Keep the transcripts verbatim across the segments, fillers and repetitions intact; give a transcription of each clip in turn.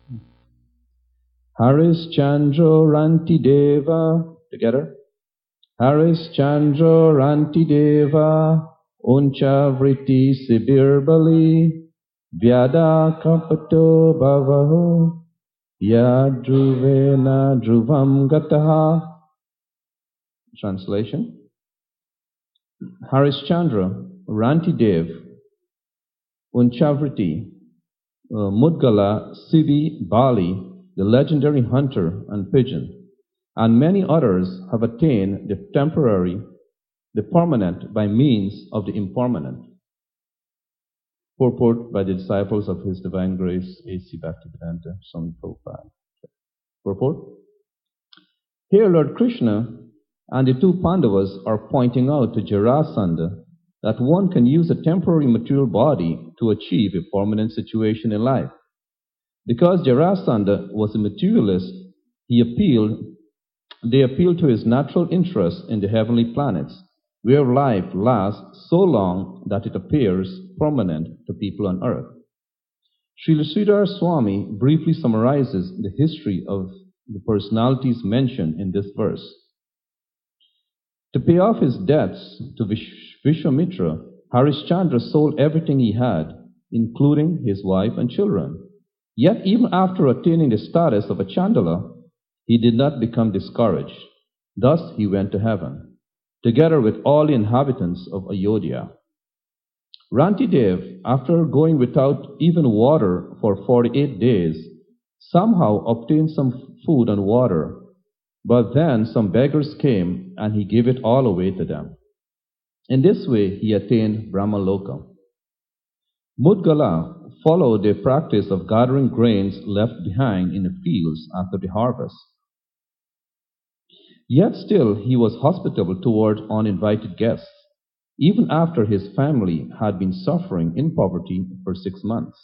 Haris Chandra Ranti Deva. Together. Haris Chandra Ranti Deva. Uncha Vriti Sibirbali. Vyada Kapato Bhavaho. Yadruvena Dhruvam Gataha. Translation. Harishchandra, Rantidev, Unchavriti, uh, Mudgala, Siddhi, Bali, the legendary hunter and pigeon, and many others have attained the temporary, the permanent by means of the impermanent. Purport by the disciples of His Divine Grace, A C Bhaktivedanta Swami Prabhupada. Purport. Here Lord Krishna and the two Pandavas are pointing out to Jarasandha that one can use a temporary material body to achieve a permanent situation in life. Because Jarasandha was a materialist, he appealed, they appealed to his natural interest in the heavenly planets, where life lasts so long that it appears permanent to people on earth. Srila Sridhar Swami briefly summarizes the history of the personalities mentioned in this verse. To pay off his debts to Vish- Vishwamitra, Harishchandra sold everything he had, including his wife and children. Yet even after attaining the status of a Chandala, he did not become discouraged. Thus he went to heaven, together with all the inhabitants of Ayodhya. Rantidev, after going without even water for forty-eight days, somehow obtained some food and water, but then some beggars came and he gave it all away to them. In this way he attained Brahmaloka. Mudgala followed the practice of gathering grains left behind in the fields after the harvest. Yet still he was hospitable toward uninvited guests, even after his family had been suffering in poverty for six months.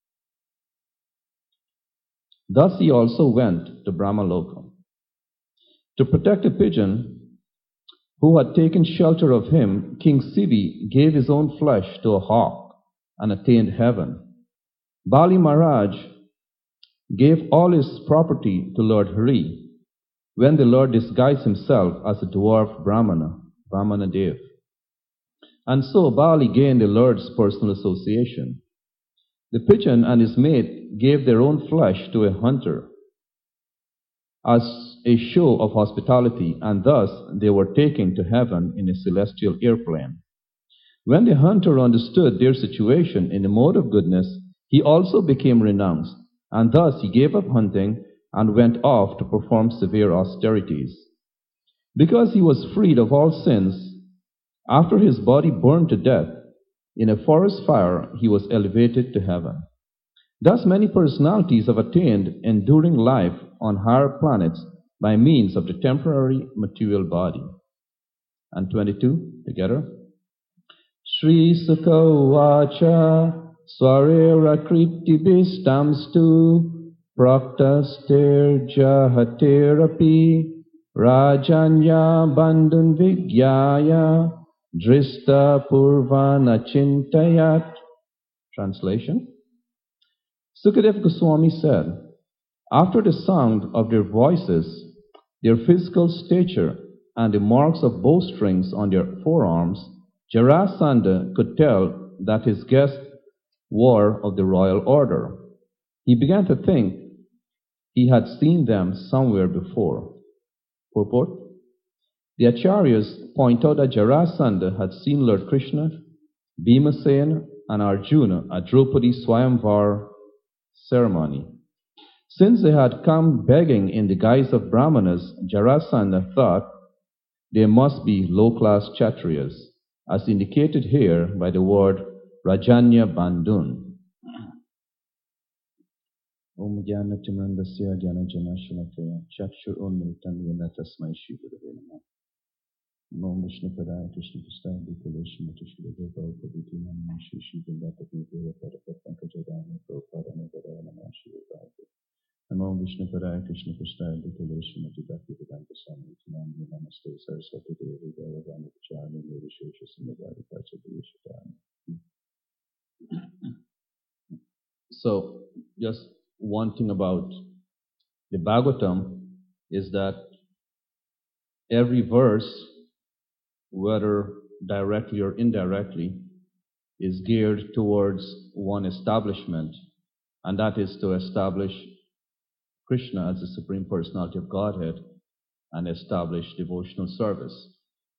Thus he also went to Brahmaloka. To protect a pigeon who had taken shelter of him, King Siddhi gave his own flesh to a hawk and attained heaven. Bali Maharaj gave all his property to Lord Hari when the Lord disguised himself as a dwarf Brahmana, Vamana Dev. And so Bali gained the Lord's personal association. The pigeon and his mate gave their own flesh to a hunter as a show of hospitality, and thus they were taken to heaven in a celestial airplane. When the hunter understood their situation in the mode of goodness, he also became renounced, and thus he gave up hunting and went off to perform severe austerities. Because he was freed of all sins, after his body burned to death in a forest fire, he was elevated to heaven. Thus many personalities have attained enduring life on higher planets by means of the temporary material body. And twenty-two, together. Sri Sukha Vacha Swarera Kritibhistamstu Praktastir Jahaterapi Rajanya Bandhan Vigyaya Drista Purvana Chintayat. Translation. Sukadev Goswami said, after the sound of their voices, their physical stature, and the marks of bowstrings on their forearms, Jarasandha could tell that his guests were of the royal order. He began to think he had seen them somewhere before. Purport. The Acharyas point out that Jarasandha had seen Lord Krishna, Bhimasena, and Arjuna at Draupadi Swayamvar ceremony. Since they had come begging in the guise of Brahmanas, Jarasandha thought they must be low-class Kshatriyas, as indicated here by the word Rajanya Bandhun. Om Jnana Timandasya Jnana Jana Shalakaya Chakshur Unmilitam Yena Tasmai Shri Gurave Namah. Om Vishnu Padaya Krishna Prasthaya Bhutalesh Matishvara Gopal Paviti Namah Shri Shri Vindapati Deva Padapatpanka Jadana Prabhupada Nagadaya Namah Shri Vivaya. Namo Vishnu Padaya Krishna Prasthaya Bhutalesh Matibhakti Vedanta Swami Namo Namaste Saraswati Devi Gauravani Vijayani Nirvishesha Samagari Pachadiyashatani. So, just one thing about the Bhagavatam is that every verse, whether directly or indirectly, is geared towards one establishment, and that is to establish Krishna as the Supreme Personality of Godhead and establish devotional service.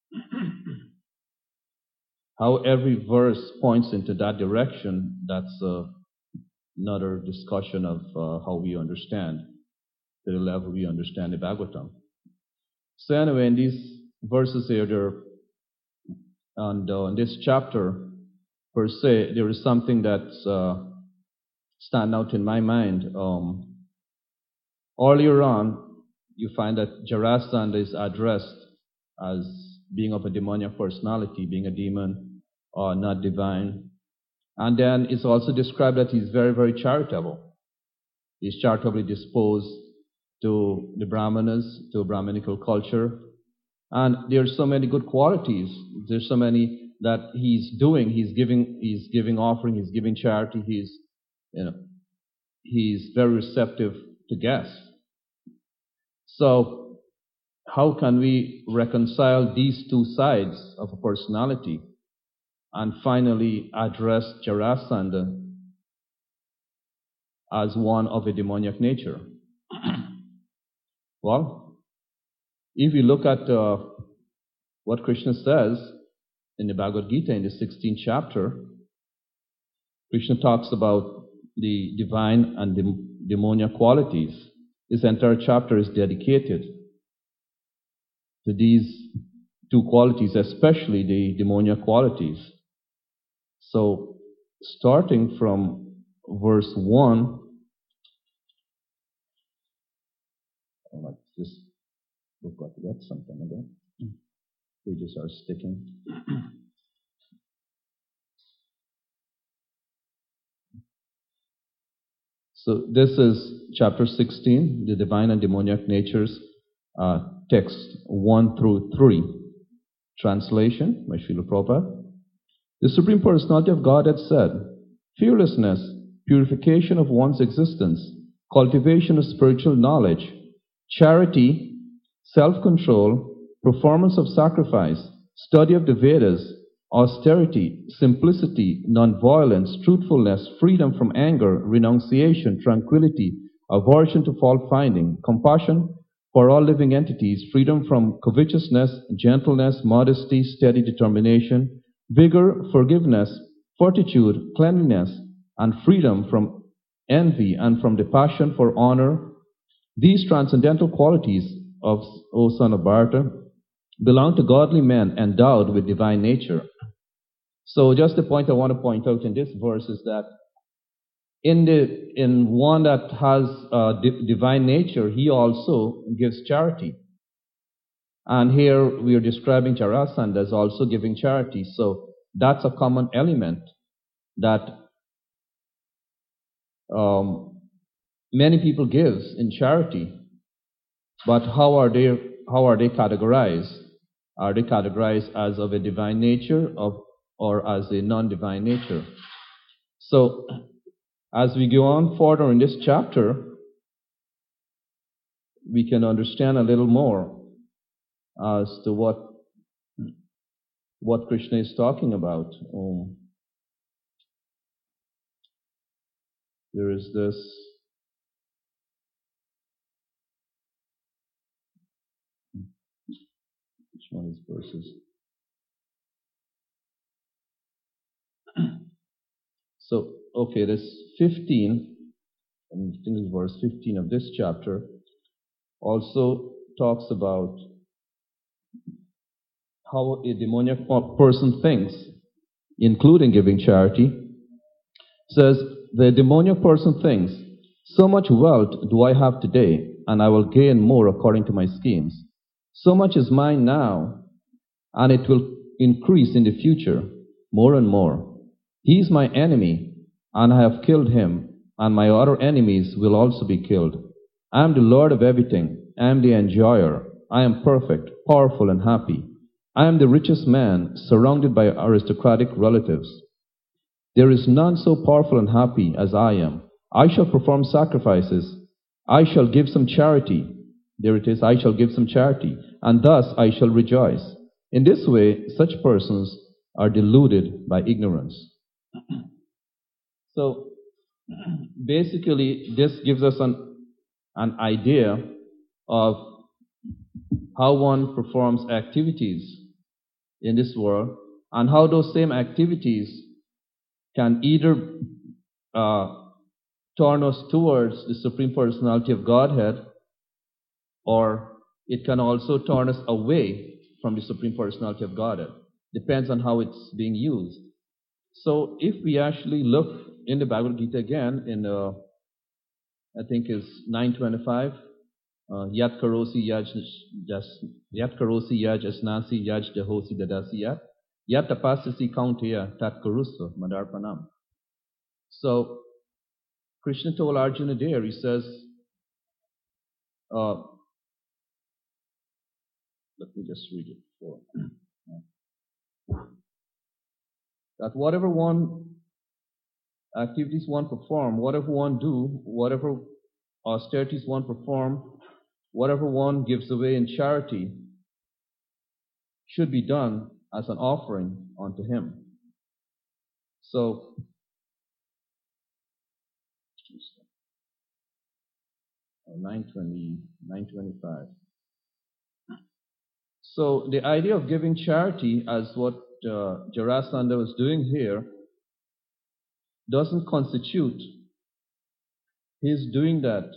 How every verse points into that direction, that's uh, another discussion of uh, how we understand, to the level we understand the Bhagavatam. So anyway, in these verses here, there, and uh, in this chapter, per se, there is something that's uh, stand out in my mind. Um, earlier on, you find that Jarasandha is addressed as being of a demoniac personality, being a demon or not divine. And then it's also described that he's very, very charitable. He's charitably disposed to the Brahmanas, to Brahminical culture. And there's so many good qualities. There's so many that he's doing. He's giving, he's giving offering, he's giving charity, he's, you know, he's very receptive to guests. So, how can we reconcile these two sides of a personality and finally address Jarasandha as one of a demoniac nature? Well, if we look at uh, what Krishna says in the Bhagavad Gita in the sixteenth chapter, Krishna talks about the divine and dem- demoniac qualities. This entire chapter is dedicated to these two qualities, especially the demoniac qualities. So, starting from verse one, let's just look like we got something again. Pages are sticking. So this is chapter sixteen, the divine and demoniac natures, uh, text one through three. Translation by Srila Prabhupada. The Supreme Personality of God had said, fearlessness, purification of one's existence, cultivation of spiritual knowledge, charity, self-control, performance of sacrifice, study of the Vedas, austerity, simplicity, non-violence, truthfulness, freedom from anger, renunciation, tranquility, aversion to fault-finding, compassion for all living entities, freedom from covetousness, gentleness, modesty, steady determination, vigor, forgiveness, fortitude, cleanliness, and freedom from envy and from the passion for honor. These transcendental qualities of, O son of Bharata, belong to godly men endowed with divine nature. So just the point I want to point out in this verse is that in the in one that has uh, di- divine nature, he also gives charity. And here we are describing Jarasandha as also giving charity. So that's a common element that um, many people give in charity. But how are they how are they categorized? Are they categorized as of a divine nature of, or as a non-divine nature? So, as we go on further in this chapter, we can understand a little more as to what what Krishna is talking about. Um, there is this which one is verses? So, okay, this fifteen, I think it's verse fifteen of this chapter, also talks about how a demoniac person thinks, including giving charity. Says, the demoniac person thinks, so much wealth do I have today, and I will gain more according to my schemes. So much is mine now, and it will increase in the future, more and more. He is my enemy, and I have killed him, and my other enemies will also be killed. I am the Lord of everything. I am the enjoyer. I am perfect, powerful, and happy. I am the richest man, surrounded by aristocratic relatives. There is none so powerful and happy as I am. I shall perform sacrifices. I shall give some charity. There it is, I shall give some charity, and thus I shall rejoice. In this way, such persons are deluded by ignorance. So, basically, this gives us an, an idea of how one performs activities in this world, and how those same activities can either uh, turn us towards the Supreme Personality of Godhead, or it can also turn us away from the Supreme Personality of Godhead. Depends on how it's being used. So if we actually look in the Bhagavad Gita again, in uh, I think is nine twenty-five, uh, Yat karosi yaj Yat karosi yaj asnasi yaj dahosi dadasi yat Yat tapasasi kaunteya tat karuso madarpanam. So Krishna told Arjuna there, he says, uh, let me just read it for that whatever one activities one perform, whatever one do, whatever austerities one perform, whatever one gives away in charity, should be done as an offering unto him. So, nine twenty, nine twenty-five. So the idea of giving charity, as what uh, Jarasandha was doing here, doesn't constitute his doing that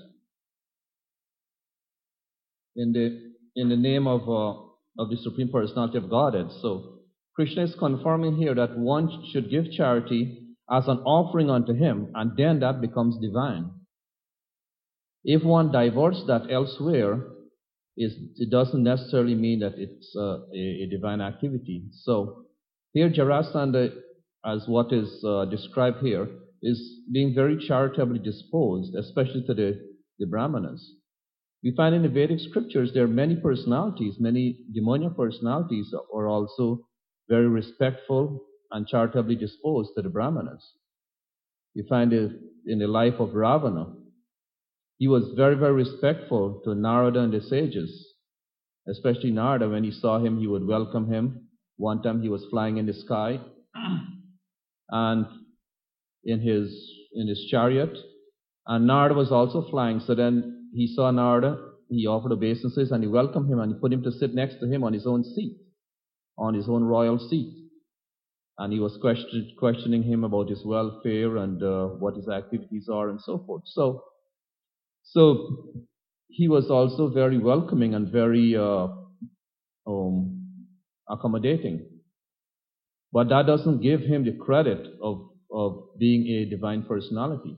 in the in the name of uh, of the Supreme Personality of Godhead. So Krishna is confirming here that one should give charity as an offering unto him, and then that becomes divine. If one diverts that elsewhere, it doesn't necessarily mean that it's uh, a, a divine activity. So here Jarasandha, as what is uh, described here, is being very charitably disposed, especially to the, the Brahmanas. We find in the Vedic scriptures there are many personalities, many demoniac personalities are also very respectful and charitably disposed to the Brahmanas. We find it in the life of Ravana. He was very, very respectful to Narada and the sages, especially Narada. When he saw him, he would welcome him. One time he was flying in the sky, and in his in his chariot, and Narada was also flying. So then he saw Narada, he offered obeisances, and he welcomed him, and he put him to sit next to him on his own seat, on his own royal seat. And he was question, questioning him about his welfare and uh, what his activities are and so forth. So, so he was also very welcoming and very uh, um, accommodating. But that doesn't give him the credit of, of being a divine personality.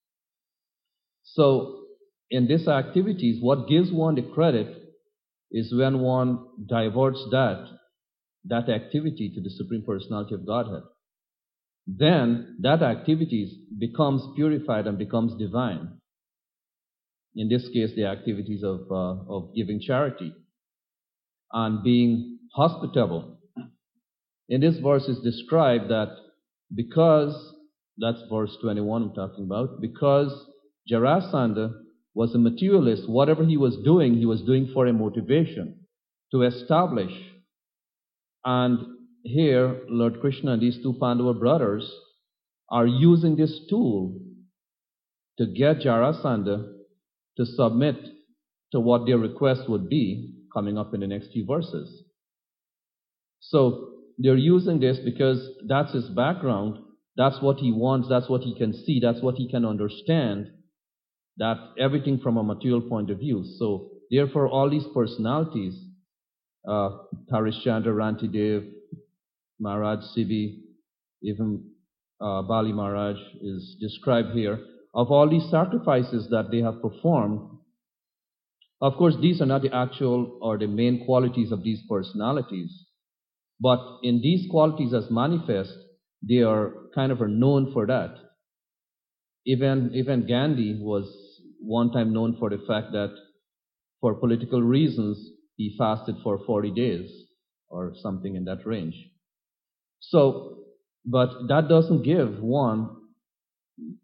So in these activities, what gives one the credit is when one diverts that, that activity to the Supreme Personality of Godhead. Then that activity becomes purified and becomes divine. In this case, the activities of, uh, of giving charity and being hospitable. In this verse is described that because, that's verse twenty-one I'm talking about, because Jarasandha was a materialist, whatever he was doing, he was doing for a motivation to establish. And here, Lord Krishna and these two Pandava brothers are using this tool to get Jarasandha to submit to what their request would be, coming up in the next few verses. So they're using this because that's his background, that's what he wants, that's what he can see, that's what he can understand, that everything from a material point of view. So therefore all these personalities, uh, Harishchandra, Rantidev, Maharaj Sibi, even uh, Bali Maharaj is described here. Of all these sacrifices that they have performed, of course these are not the actual or the main qualities of these personalities, but in these qualities as manifest, they are kind of are known for that. Even, even Gandhi was one time known for the fact that for political reasons, he fasted for forty days or something in that range. So, but that doesn't give one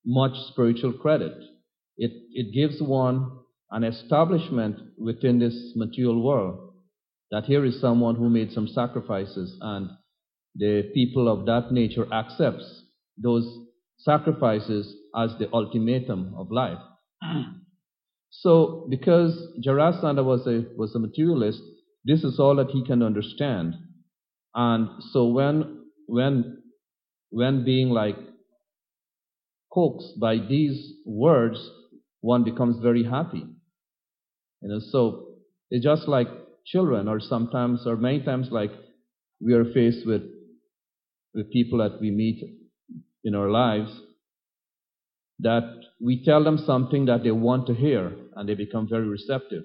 much spiritual credit. It, it gives one an establishment within this material world that here is someone who made some sacrifices, and the people of that nature accepts those sacrifices as the ultimatum of life. So, because Jarasandha was a was a materialist, this is all that he can understand. And so, when when when being like coaxed by these words, one becomes very happy. You know, so it's just like children, or sometimes, or many times, like we are faced with with people that we meet in our lives, that we tell them something that they want to hear, and they become very receptive.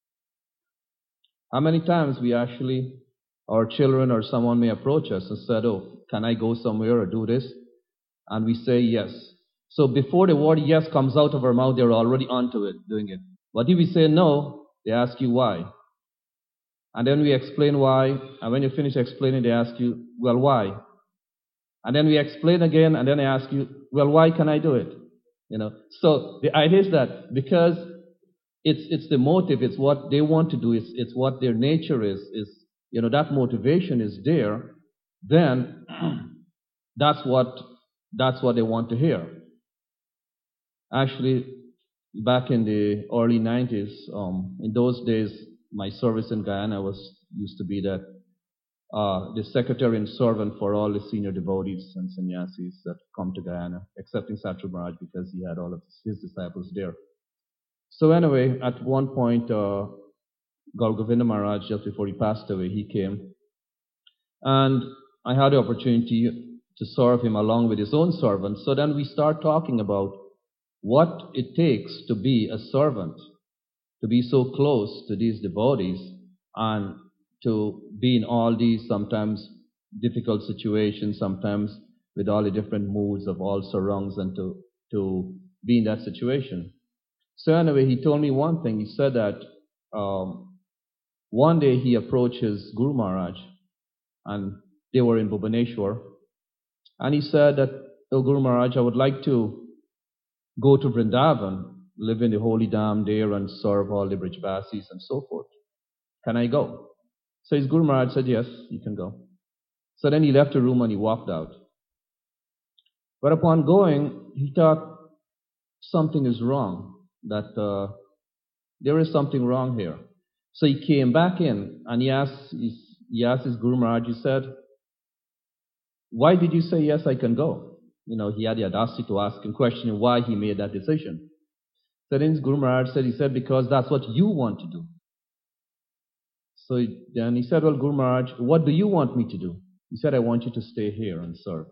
How many times we actually, our children or someone may approach us and said, "Oh, can I go somewhere or do this?" And we say yes. So before the word yes comes out of our mouth, they're already onto it, doing it. But if we say no, they ask you why. And then we explain why, and when you finish explaining, they ask you, well, why? And then we explain again, and then they ask you, well, why can I do it? You know. So the idea is that because it's it's the motive, it's what they want to do, it's it's what their nature is, is you know, that motivation is there, then that's what that's what they want to hear. Actually, back in the early nineties, um, in those days, my service in Guyana was used to be that uh, the secretary and servant for all the senior devotees and sannyasis that come to Guyana, excepting Satru Maharaj because he had all of his disciples there. So anyway, at one point, uh, Gaur Govinda Maharaj, just before he passed away, he came, and I had the opportunity to serve him along with his own servants. So then we start talking about what it takes to be a servant, to be so close to these devotees, and to be in all these sometimes difficult situations, sometimes with all the different moods of all sarangs, and to, to be in that situation. So anyway, he told me one thing. He said that um, one day he approached his Guru Maharaj, and they were in Bhubaneswar, and he said that, "Oh, Guru Maharaj, I would like to go to Vrindavan, live in the holy dham there, and serve all the Brijvasis and so forth. Can I go?" So his Guru Maharaj said, "Yes, you can go." So then he left the room and he walked out. But upon going, he thought something is wrong, that uh, there is something wrong here. So he came back in and he asked, he asked his Guru Maharaj, he said, "Why did you say, yes, I can go?" You know, he had the audacity to ask him, questioning why he made that decision. So then his Guru Maharaj said, he said, "Because that's what you want to do." So he, then he said, "Well, Guru Maharaj, what do you want me to do?" He said, "I want you to stay here and serve."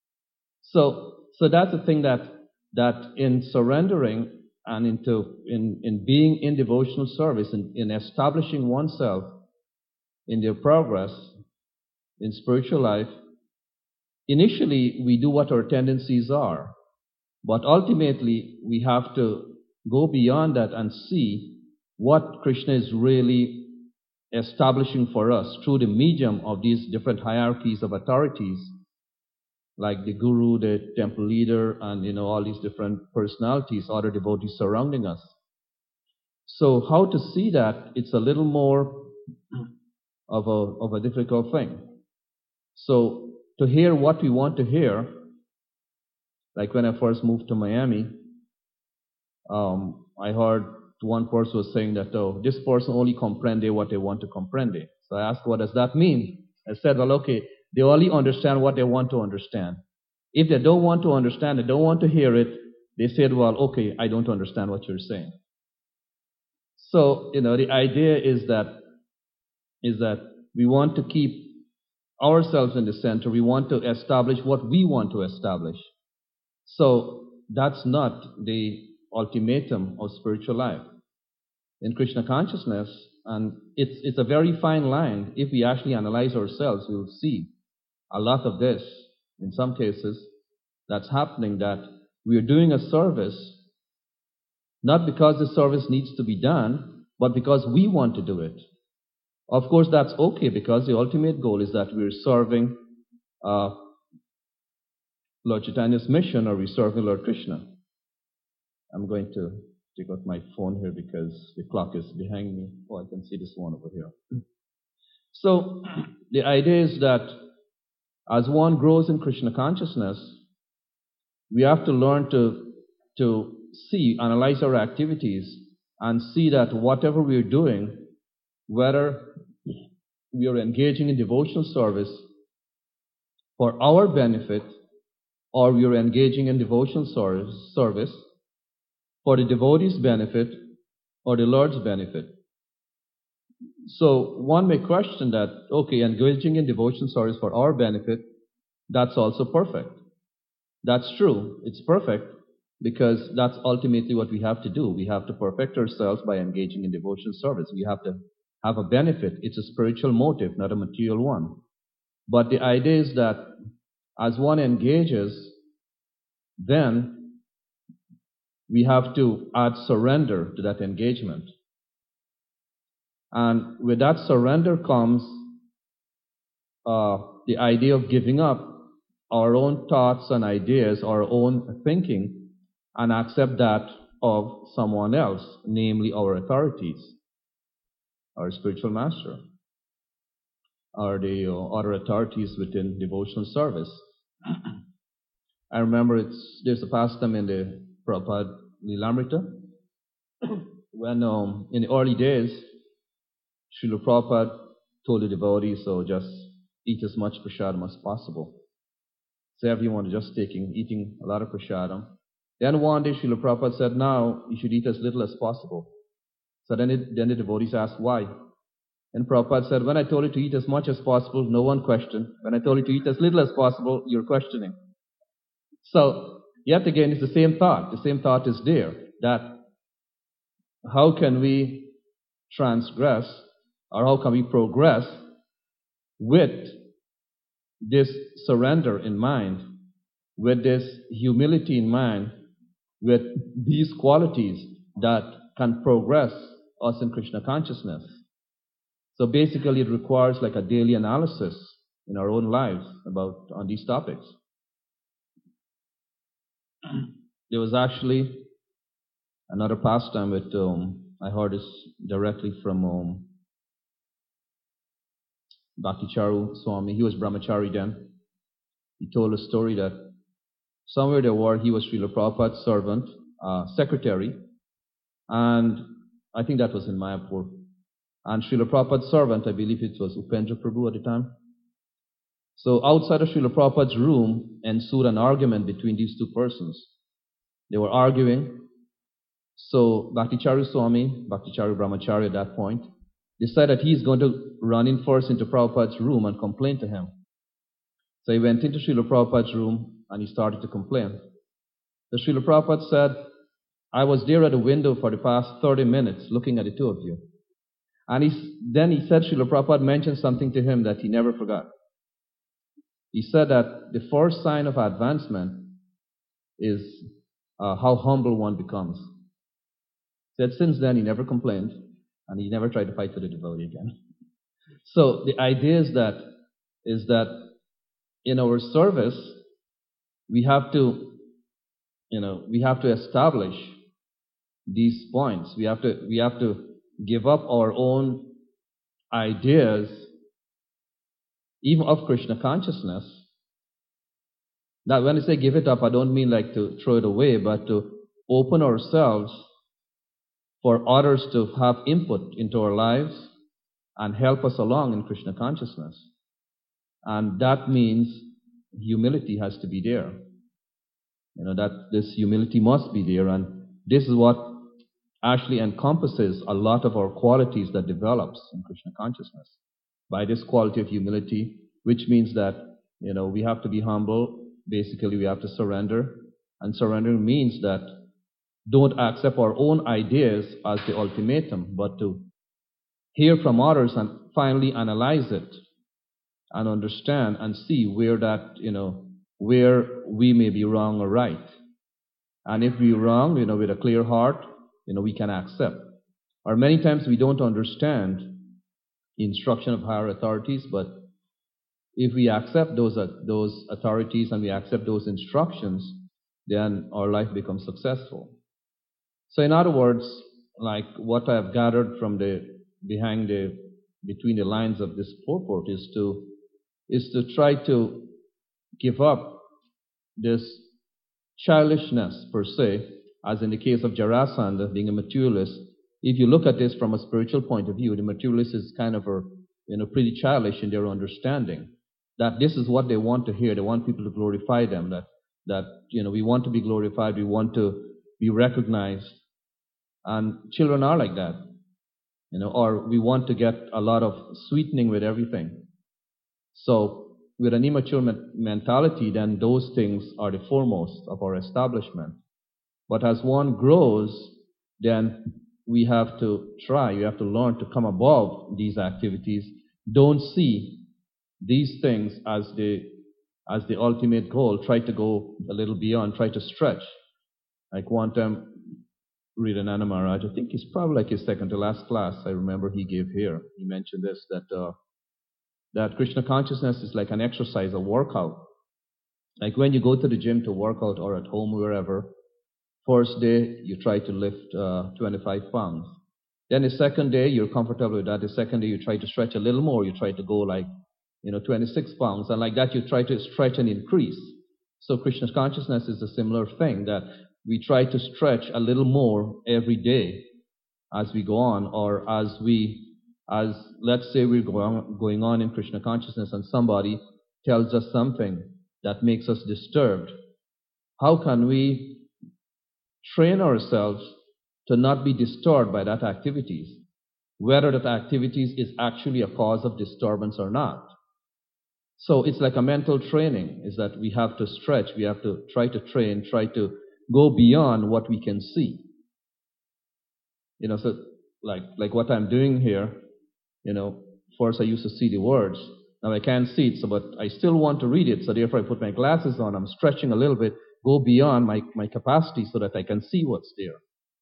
So, so that's the thing, that that in surrendering and into in, in being in devotional service, in, in establishing oneself in their progress in spiritual life, initially we do what our tendencies are, but ultimately we have to go beyond that and see what Krishna is really establishing for us through the medium of these different hierarchies of authorities, like the guru, the temple leader, and you know, all these different personalities, other devotees surrounding us. So how to see that, it's a little more of a of a difficult thing. So to hear what we want to hear, like when I first moved to Miami, um, I heard one person was saying that, "Oh, this person only comprende what they want to comprende." So I asked, "What does that mean?" I said, "Well, okay, they only understand what they want to understand. If they don't want to understand, they don't want to hear it, they said, well, okay, I don't understand what you're saying." So, you know, the idea is that is that we want to keep ourselves in the center. We want to establish what we want to establish. So that's not the ultimatum of spiritual life. In Krishna consciousness, and it's it's a very fine line. If we actually analyze ourselves, we will see a lot of this, in some cases, that's happening, that we are doing a service not because the service needs to be done, but because we want to do it. Of course, that's okay, because the ultimate goal is that we're serving uh, Lord Chaitanya's mission, or we're serving Lord Krishna. I'm going to take out my phone here because the clock is behind me. Oh, I can see this one over here. So the idea is that as one grows in Krishna consciousness, we have to learn to, to see, analyze our activities, and see that whatever we're doing, whether we are engaging in devotional service for our benefit, or we are engaging in devotional service for the devotee's benefit or the Lord's benefit. So one may question that, okay, engaging in devotional service for our benefit, that's also perfect. That's true. It's perfect because that's ultimately what we have to do. We have to perfect ourselves by engaging in devotional service. We have to have a benefit. It's a spiritual motive, not a material one. But the idea is that as one engages, then we have to add surrender to that engagement. And with that surrender comes uh, the idea of giving up our own thoughts and ideas, our own thinking, and accept that of someone else, namely our authorities, our spiritual master, or the uh, other authorities within devotional service. I remember it's, there's a pastime in the Prabhupada Lilamrita when um, in the early days, Srila Prabhupada told the devotees, so just eat as much prasadam as possible. So everyone was just taking, eating a lot of prasadam. Then one day Srila Prabhupada said, now you should eat as little as possible. So then, it, then the devotees asked why. And Prabhupada said, when I told you to eat as much as possible, no one questioned. When I told you to eat as little as possible, you're questioning. So, yet again, it's the same thought. The same thought is there, that how can we transgress, or how can we progress with this surrender in mind, with this humility in mind, with these qualities that can progress us in Krishna consciousness. So basically it requires like a daily analysis in our own lives about on these topics. There was actually another pastime with, um, I heard this directly from um, Bhakticharu Swami. He was brahmachari then. He told a story that somewhere there were, he was Srila Prabhupada's servant, uh, secretary, and I think that was in Mayapur. And Srila Prabhupada's servant, I believe it was Upendra Prabhu at the time. So outside of Srila Prabhupada's room ensued an argument between these two persons. They were arguing. So Bhakticharu Swami, Bhakticharu Brahmachari at that point, decided he's going to run in first into Prabhupada's room and complain to him. So he went into Srila Prabhupada's room and he started to complain. So Srila Prabhupada said, I was there at the window for the past thirty minutes looking at the two of you. And he, then he said, Srila Prabhupada mentioned something to him that he never forgot. He said that the first sign of advancement is uh, how humble one becomes. He said since then he never complained and he never tried to fight for the devotee again. So the idea is that, is that in our service, we have to, you know, we have to establish these points. We have to, we have to give up our own ideas, even of Krishna consciousness. Now, when I say give it up, I don't mean like to throw it away, but to open ourselves for others to have input into our lives and help us along in Krishna consciousness. And that means humility has to be there. You know, that this humility must be there, and this is what actually encompasses a lot of our qualities that develops in Krishna consciousness. By this quality of humility, which means that, you know, we have to be humble. Basically, we have to surrender. And surrender means that don't accept our own ideas as the ultimatum, but to hear from others and finally analyze it and understand and see where that, you know, where we may be wrong or right. And if we're wrong, you know, with a clear heart, you know, we can accept. Or many times we don't understand the instruction of higher authorities, but if we accept those, uh, those authorities and we accept those instructions, then our life becomes successful. So in other words, like what I've gathered from the behind the between the lines of this purport is to is to try to give up this childishness per se, as in the case of Jarasandha being a materialist. If you look at this from a spiritual point of view, the materialist is kind of a you know pretty childish in their understanding that this is what they want to hear. They want people to glorify them. That that you know we want to be glorified. We want to be recognized. And children are like that, you know, or we want to get a lot of sweetening with everything. So with an immature mentality, then those things are the foremost of our establishment. But as one grows, then we have to try, we have to learn to come above these activities. Don't see these things as the as the ultimate goal. Try to go a little beyond, try to stretch. Like one time, read Ananda Maharaj, I think it's probably like his second to last class, I remember he gave here. He mentioned this, that uh, that Krishna consciousness is like an exercise, a workout. Like when you go to the gym to work out or at home, wherever, first day you try to lift uh, twenty-five pounds. Then the second day you're comfortable with that. The second day you try to stretch a little more. You try to go like, you know, twenty-six pounds. And like that you try to stretch and increase. So Krishna consciousness is a similar thing, that we try to stretch a little more every day as we go on, or as we, as let's say we're going, going on in Krishna consciousness and somebody tells us something that makes us disturbed. How can we train ourselves to not be disturbed by that activities, whether that activities is actually a cause of disturbance or not? So it's like a mental training, is that we have to stretch, we have to try to train, try to go beyond what we can see. You know, so like like what I'm doing here, you know, first I used to see the words. Now I can't see it, so but I still want to read it, so therefore I put my glasses on, I'm stretching a little bit, go beyond my, my capacity so that I can see what's there.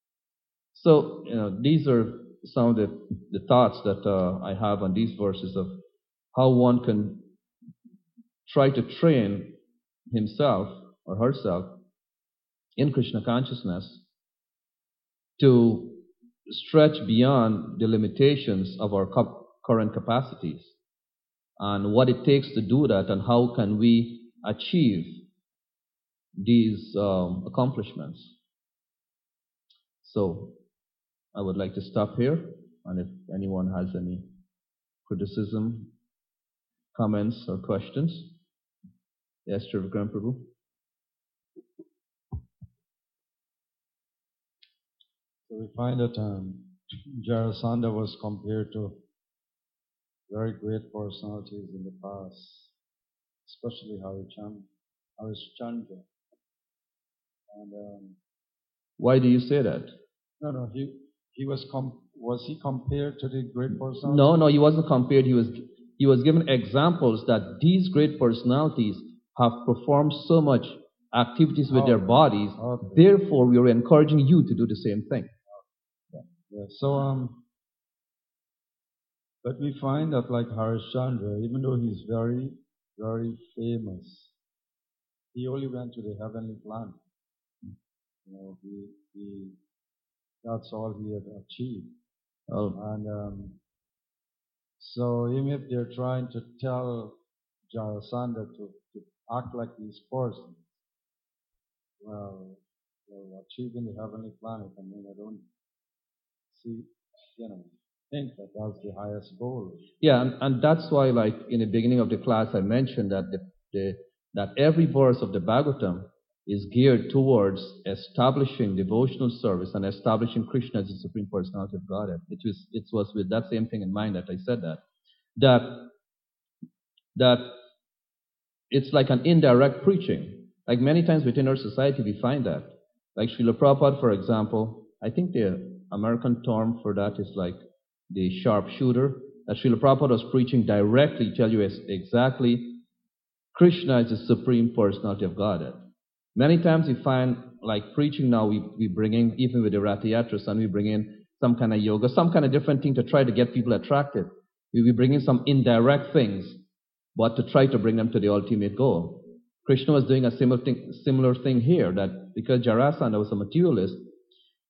So, you know, these are some of the, the thoughts that uh, I have on these verses of how one can try to train himself or herself in Krishna consciousness to stretch beyond the limitations of our current capacities, and what it takes to do that, and how can we achieve these um, accomplishments. So I would like to stop here, and if anyone has any criticism, comments, or questions. Yes, Trivikram Prabhu. So we find that um, Jarasandha was compared to very great personalities in the past, especially Harishchandra. Harishchandra. And um, why do you say that? No, no, he he was com- was he compared to the great personalities? No, no, he wasn't compared. He was he was given examples that these great personalities have performed so much activities with oh, their bodies. Okay. Therefore, we are encouraging you to do the same thing. Yeah. Yeah. So um, but we find that like Harishchandra, even though he's very very famous, he only went to the heavenly planet. You know, he, he, that's all he had achieved. Oh. And um, so even if they're trying to tell Jarasandha to, to act like these persons, well, well, achieving the heavenly planet, I mean, I don't see, you know, think that that's the highest goal. Yeah, and, and that's why, like, in the beginning of the class, I mentioned that the, the that every verse of the Bhagavatam is geared towards establishing devotional service and establishing Krishna as the Supreme Personality of Godhead. It was, it was with that same thing in mind that I said that. That, that it's like an indirect preaching. Like many times within our society we find that. Like Srila Prabhupada, for example, I think the American term for that is like the sharpshooter. That Srila Prabhupada was preaching directly, tell you exactly, Krishna is the Supreme Personality of Godhead. Many times we find, like preaching now, we, we bring in, even with the Ratha Yatras, and we bring in some kind of yoga, some kind of different thing to try to get people attracted. We, we bring in some indirect things, but to try to bring them to the ultimate goal. Krishna was doing a similar thing, similar thing here, that because Jarasandha was a materialist,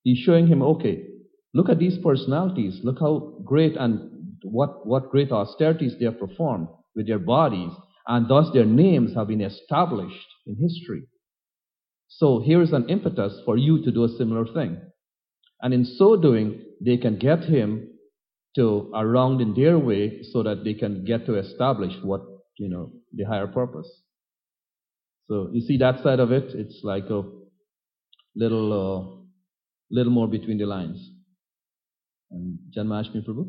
He's showing him, okay, look at these personalities. Look how great and what, what great austerities they have performed with their bodies, and thus their names have been established in history. So here is an impetus for you to do a similar thing. And in so doing, they can get him to around in their way so that they can get to establish what, you know, the higher purpose. So you see that side of it? It's like a little, uh, little more between the lines. And Janmashmi Prabhu?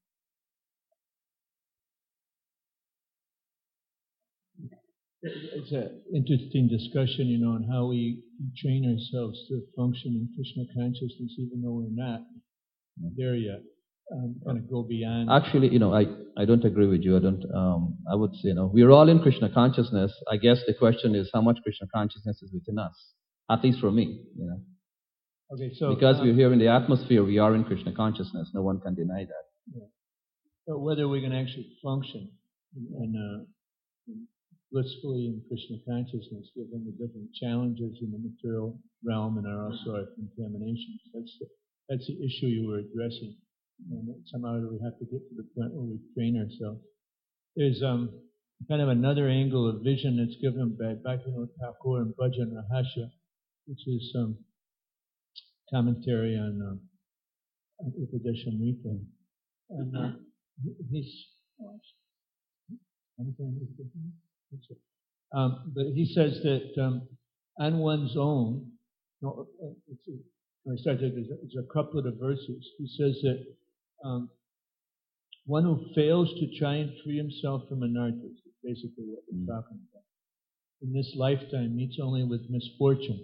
It's an interesting discussion, you know, on how we train ourselves to function in Krishna consciousness, even though we're not there yet. Um, kind of go beyond. Actually, you know, I, I don't agree with you. I don't. Um, I would say, you know, we're all in Krishna consciousness. I guess the question is how much Krishna consciousness is within us. At least for me, you know. Okay, so because um, we're here in the atmosphere, we are in Krishna consciousness. No one can deny that. Yeah. So whether we can actually function and uh, blissfully in Krishna consciousness, given the different challenges in the material realm and our also our contaminations. That's the, that's the issue you were addressing. And somehow we have to get to the point where we train ourselves. There's um, kind of another angle of vision that's given by Bhaktivinoda Thakur and Bhajan Rahasya, which is some um, commentary on, um, on Upadeshamrita. And uh, he's um, but he says that um, on one's own, no, it's a, when I started, there's a, there's a couplet of verses. He says that um, one who fails to try and free himself from anarthas, is basically what we're mm. talking about, in this lifetime meets only with misfortune.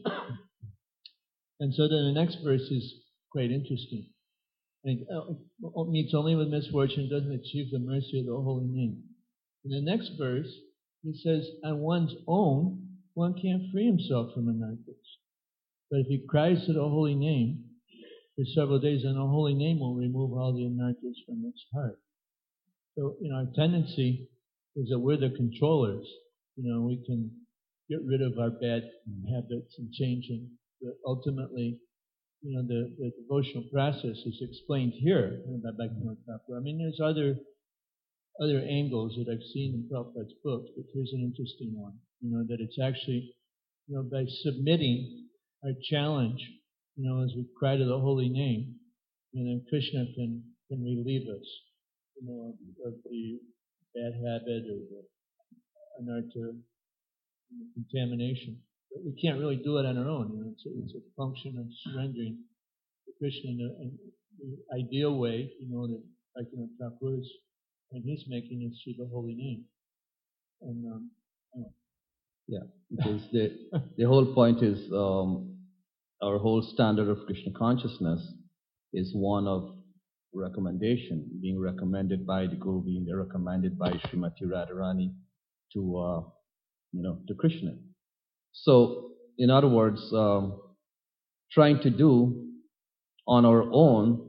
And so then the next verse is quite interesting. And it meets only with misfortune, doesn't achieve the mercy of the holy name. In the next verse, he says, on one's own, one can't free himself from anarthas. But if he cries to the holy name for several days, then the holy name will remove all the anarthas from its heart. So, you know, our tendency is that we're the controllers. You know, we can get rid of our bad habits and change them. But ultimately, you know, the, the devotional process is explained here by Bhaktivinoda Thakur. I mean, there's other other angles that I've seen in Prabhupada's books, but here's an interesting one. You know, that it's actually, you know, by submitting our challenge, you know, as we cry to the holy name, and then Krishna can can relieve us, you know, of, of the bad habit or the anartha, the contamination. But we can't really do it on our own. You know, it's, a, it's a function of surrendering to Krishna in, a, in the ideal way, you know, that Bhaktivinoda Thakur is, and he's making is through the holy name. And um, oh. yeah, because the the whole point is um, our whole standard of Krishna consciousness is one of recommendation, being recommended by the Guru, being recommended by Srimati Radharani to uh, you know to Krishna. So, in other words, um, trying to do on our own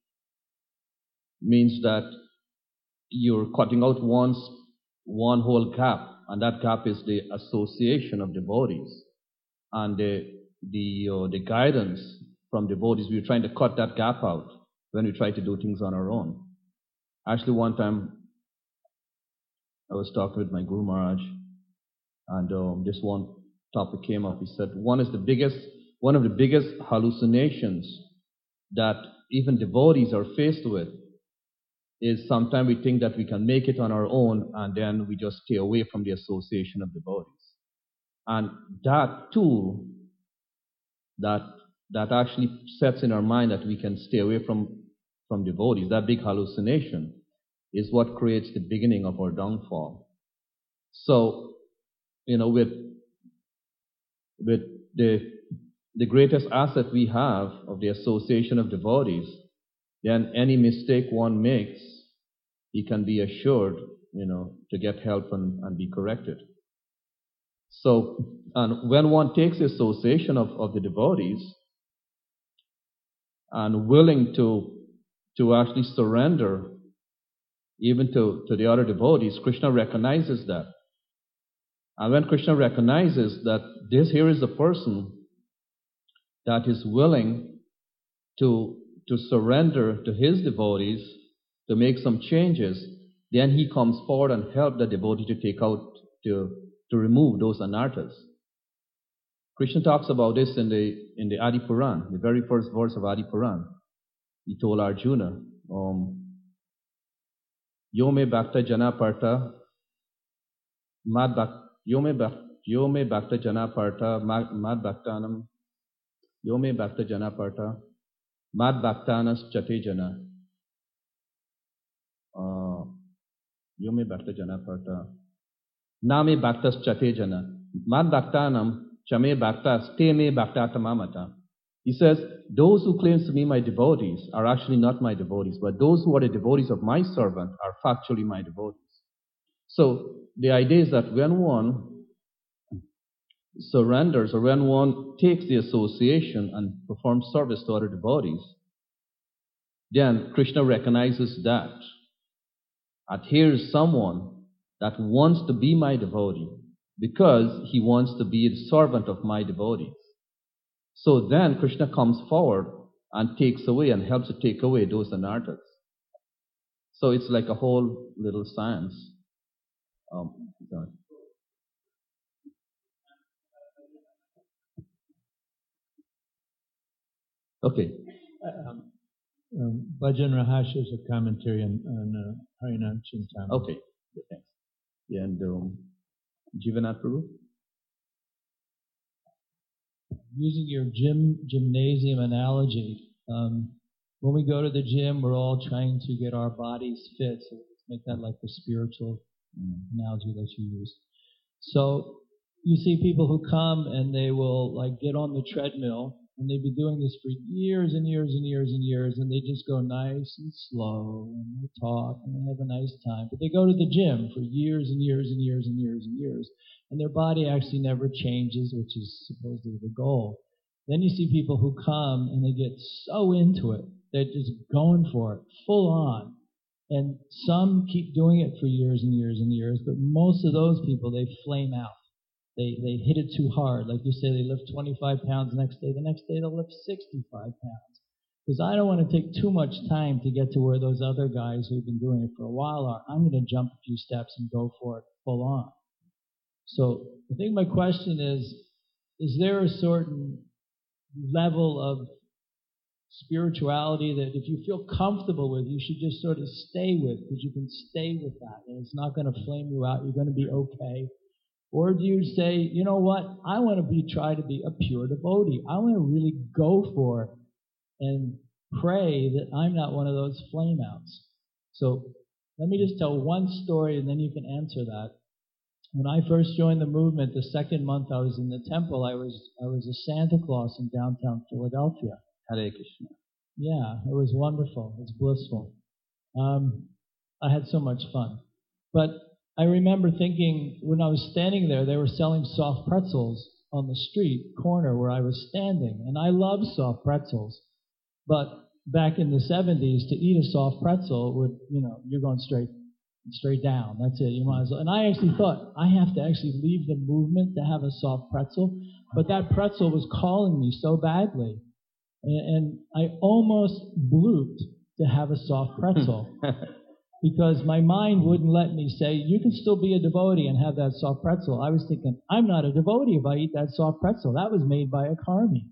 means that you're cutting out one, one whole gap, and that gap is the association of devotees and the the uh, the guidance from devotees. We're trying to cut that gap out when we try to do things on our own. Actually, one time I was talking with my Guru Maharaj, and um, this one topic came up. He said one is the biggest, one of the biggest hallucinations that even devotees are faced with is sometimes we think that we can make it on our own, and then we just stay away from the association of devotees. And that tool that that actually sets in our mind that we can stay away from from devotees, that big hallucination, is what creates the beginning of our downfall. So, you know, with with the the greatest asset we have of the association of devotees, then any mistake one makes, he can be assured, you know, to get help and, and be corrected. So, and when one takes the association of, of the devotees and willing to to actually surrender even to, to the other devotees, Krishna recognizes that. And when Krishna recognizes that this here is a person that is willing to, to surrender to his devotees, to make some changes, then he comes forward and helps the devotee to take out, to, to remove those anarthas. Krishna talks about this in the, in the Adi Puran, the very first verse of Adi Puran. He told Arjuna, um, Yome Bhakta Jana Parta, Mad Bhakta, Yome Bhakta, Yome Bhakta Jana Parta, Mad Bhaktanam, Yome Bhakta Jana Parta, Mad Bhaktanas Chate Jana. Uh, Yome Bhakta Jana Parta, Name Bhaktas Chate Jana, Mad Bhaktanam, Chame Bhaktas, Te Me Bhaktatamamata. He says, those who claim to be my devotees are actually not my devotees, but those who are the devotees of my servant are factually my devotees. So the idea is that when one surrenders or when one takes the association and performs service to other devotees, then Krishna recognizes that. That here is someone that wants to be my devotee because he wants to be the servant of my devotees. So then Krishna comes forward and takes away and helps to take away those anarthas. So it's like a whole little science. Um, sorry. Okay. Um, um, Bhajan Rahasya is a commentary on, on uh, Harinam Chintamani. Okay. Thanks. Yeah, and um, Jivanath Prabhu? Using your gym gymnasium analogy, um, when we go to the gym, we're all trying to get our bodies fit. So let's make that like the spiritual mm. analogy that you use. So you see people who come and they will like get on the treadmill, and they've been doing this for years and years and years and years, and they just go nice and slow, and they talk, and they have a nice time. But they go to the gym for years and years and years and years and years, and their body actually never changes, which is supposedly the goal. Then you see people who come, and they get so into it. They're just going for it, full on. And some keep doing it for years and years and years, but most of those people, they flame out. They they hit it too hard. Like you say, they lift twenty-five pounds the next day. The next day they'll lift sixty-five pounds. Because I don't want to take too much time to get to where those other guys who've been doing it for a while are. I'm going to jump a few steps and go for it full on. So I think my question is, is there a certain level of spirituality that if you feel comfortable with, you should just sort of stay with, because you can stay with that and it's not going to flame you out. You're going to be okay. Or do you say, you know what, I want to be try to be a pure devotee. I want to really go for it and pray that I'm not one of those flame outs. So let me just tell one story and then you can answer that. When I first joined the movement, the second month I was in the temple, I was I was a Santa Claus in downtown Philadelphia. Hare Krishna. Yeah, it was wonderful. It was blissful. Um, I had so much fun. But I remember thinking, when I was standing there, they were selling soft pretzels on the street corner where I was standing. And I love soft pretzels. But back in the seventies, to eat a soft pretzel would, you know, you're going straight straight down. That's it. You might as well. And I actually thought, I have to actually leave the movement to have a soft pretzel. But that pretzel was calling me so badly. And, and I almost blooped to have a soft pretzel. Because my mind wouldn't let me say, you can still be a devotee and have that soft pretzel. I was thinking, I'm not a devotee if I eat that soft pretzel. That was made by a karmi.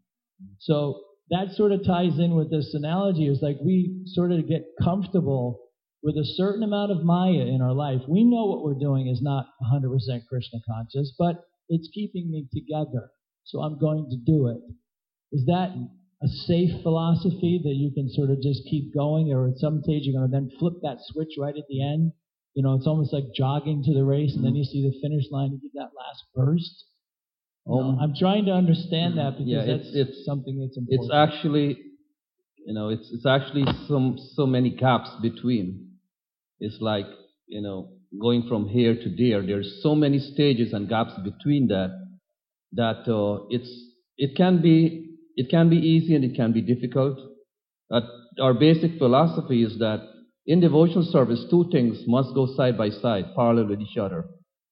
So that sort of ties in with this analogy. Is like we sort of get comfortable with a certain amount of Maya in our life. We know what we're doing is not one hundred percent Krishna conscious, but it's keeping me together. So I'm going to do it. Is that a safe philosophy that you can sort of just keep going, or at some stage you're going to then flip that switch right at the end? You know, it's almost like jogging to the race and then you see the finish line and get that last burst. You know, Um, I'm trying to understand that because yeah, that's it's, it's something that's important. It's actually, you know, it's it's actually some so many gaps between. It's like, you know, going from here to there. There's so many stages and gaps between that that uh, it's it can be. It can be easy and it can be difficult. Uh, our basic philosophy is that in devotional service, two things must go side by side, parallel with each other.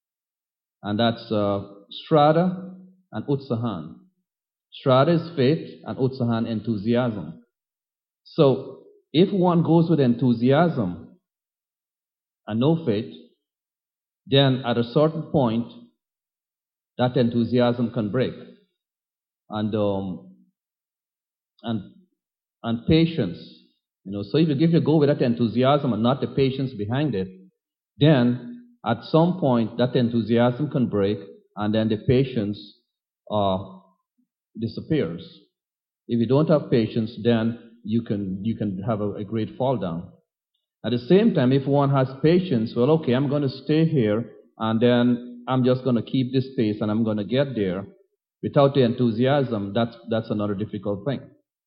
And that's uh, Shraddha and Utsahan. Shraddha is faith and Utsahan enthusiasm. So, if one goes with enthusiasm and no faith, then at a certain point, that enthusiasm can break. And, um, and, and patience, you know, so if you, if you go with that enthusiasm and not the patience behind it, then at some point that enthusiasm can break and then the patience uh, disappears. If you don't have patience, then you can, you can have a, a great fall down. At the same time, if one has patience, well, okay, I'm going to stay here and then I'm just going to keep this pace and I'm going to get there. Without the enthusiasm, that's, that's another difficult thing.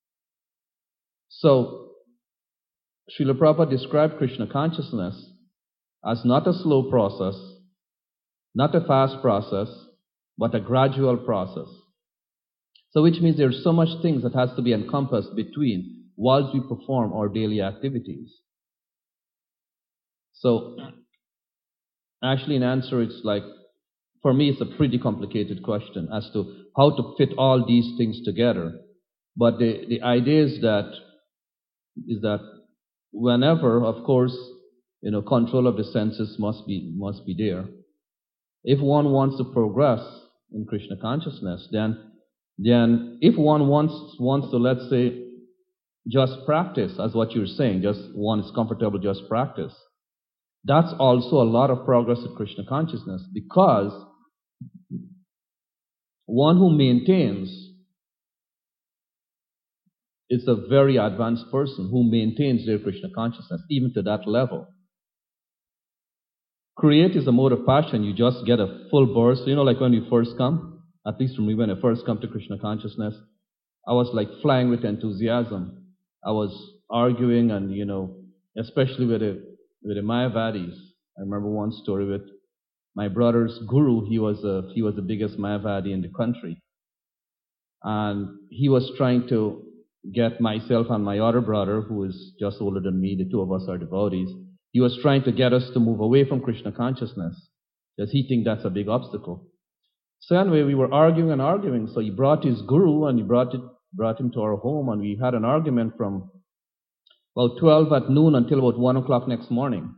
So, Srila Prabhupada described Krishna consciousness as not a slow process, not a fast process, but a gradual process. So which means there's so much things that has to be encompassed between whilst we perform our daily activities. So, actually in answer, it's like, for me, it's a pretty complicated question as to how to fit all these things together. But the, the idea is that, is that whenever, of course, you know, control of the senses must be, must be there. If one wants to progress in Krishna consciousness, then, then if one wants, wants to, let's say, just practice, as what you're saying, just one is comfortable, just practice. That's also a lot of progress in Krishna consciousness, because one who maintains is a very advanced person who maintains their Krishna consciousness, even to that level. Create is a mode of passion. You just get a full burst. You know, like when you first come, at least for me, when I first come to Krishna consciousness, I was like flying with enthusiasm. I was arguing and, you know, especially with the, with the Mayavadis. I remember one story with my brother's guru. He was, a, he was the biggest Mayavadi in the country. And he was trying to get myself and my other brother, who is just older than me, the two of us are devotees, he was trying to get us to move away from Krishna consciousness, because he thinks that's a big obstacle. So anyway, we were arguing and arguing. So he brought his guru and he brought it, brought him to our home, and we had an argument from about twelve at noon until about one o'clock next morning.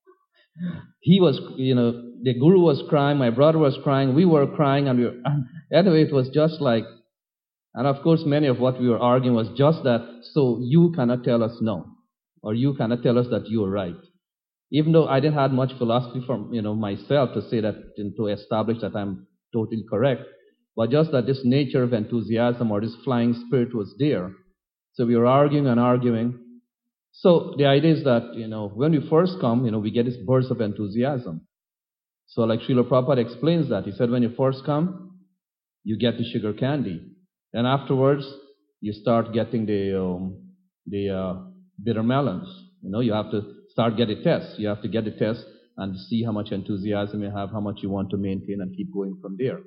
He was, you know, the guru was crying, my brother was crying, we were crying, and we were, anyway, it was just like, and of course, many of what we were arguing was just that, so you cannot tell us no, or you cannot tell us that you are right. Even though I didn't have much philosophy from, you know, myself to say that, to establish that I'm totally correct, but just that this nature of enthusiasm or this flying spirit was there. So we were arguing and arguing. So the idea is that, you know, when we first come, you know, we get this burst of enthusiasm. So like Srila Prabhupada explains that. He said when you first come, you get the sugar candy. Then afterwards, you start getting the, um, the uh, bitter melons. You know, you have to start getting tests. You have to get the test and see how much enthusiasm you have, how much you want to maintain, and keep going from there.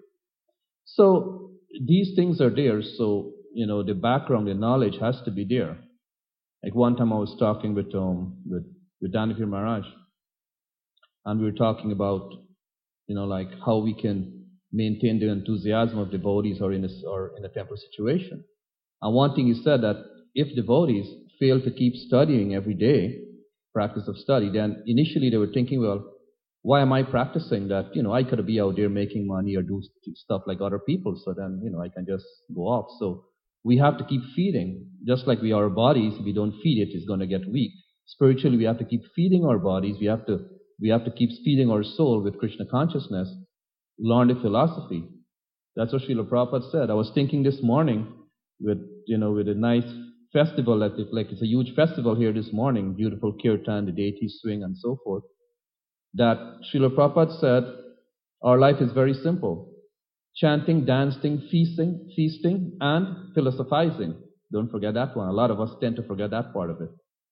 So these things are there. So, you know, the background, the knowledge has to be there. Like one time I was talking with um with with Danivir Maharaj, and we were talking about, you know, like how we can maintain the enthusiasm of devotees or in a, or in a temple situation. And one thing he said that if devotees fail to keep studying every day, practice of study, then initially they were thinking, well, why am I practicing that? You know, I could be out there making money or do stuff like other people, so then, you know, I can just go off. So we have to keep feeding. Just like we are our bodies, if we don't feed it, it's going to get weak. Spiritually, we have to keep feeding our bodies. We have to, we have to keep feeding our soul with Krishna consciousness. Learn the philosophy. That's what Srila Prabhupada said. I was thinking this morning with, you know, with a nice festival, like, like it's a huge festival here this morning, beautiful kirtan, the deities swing and so forth, that Srila Prabhupada said, our life is very simple. Chanting, dancing, feasting, feasting, and philosophizing. Don't forget that one. A lot of us tend to forget that part of it.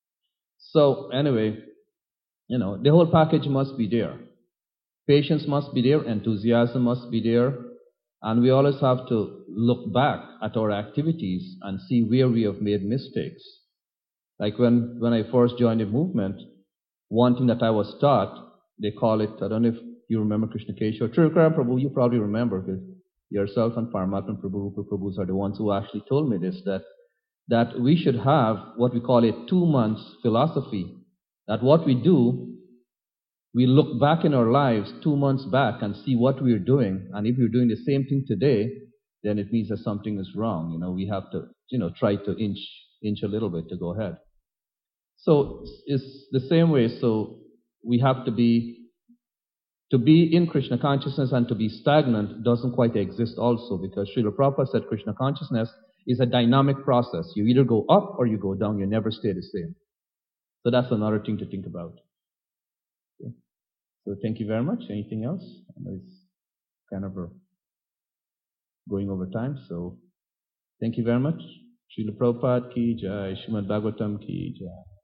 So anyway, you know, the whole package must be there. Patience must be there, enthusiasm must be there, and we always have to look back at our activities and see where we have made mistakes. Like when, when I first joined the movement, one thing that I was taught, they call it, I don't know if you remember Krishna Keshava, Trivakara Prabhu, you probably remember, because yourself and Paramatma Prabhu, Rupa Prabhus are the ones who actually told me this, that that we should have what we call a two months philosophy. That what we do, we look back in our lives two months back and see what we're doing. And if we're doing the same thing today, then it means that something is wrong. You know, we have to, you know, try to inch, inch a little bit to go ahead. So it's the same way. So we have to be, to be in Krishna consciousness and to be stagnant doesn't quite exist also, because Srila Prabhupada said Krishna consciousness is a dynamic process. You either go up or you go down. You never stay the same. So that's another thing to think about. Okay. So thank you very much. Anything else? I know it's kind of a going over time. So thank you very much. Srila Prabhupada ki jai, Srimad Bhagavatam ki jai.